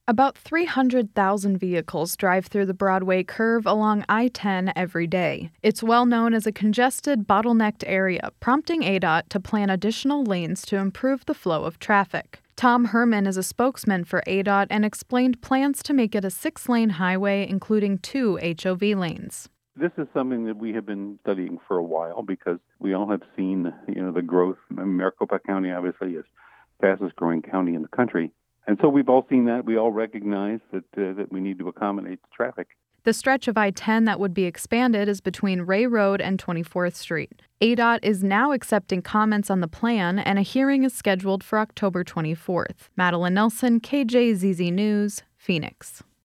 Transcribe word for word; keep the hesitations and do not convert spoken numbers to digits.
About three hundred thousand vehicles drive through the Broadway curve along I ten every day. It's well known as a congested, bottlenecked area, prompting A D O T to plan additional lanes to improve the flow of traffic. Tom Herman is a spokesman for A D O T and explained plans to make it a six-lane highway, including two H O V lanes. This is something that we have been studying for a while because we all have seen, you know, the growth. Maricopa County obviously is the fastest growing county in the country. And so we've all seen that. We all recognize that uh, that we need to accommodate the traffic. The stretch of I ten that would be expanded is between Ray Road and twenty-fourth Street. A D O T is now accepting comments on the plan, and a hearing is scheduled for October twenty-fourth. Madeline Nelson, K J Z Z News, Phoenix.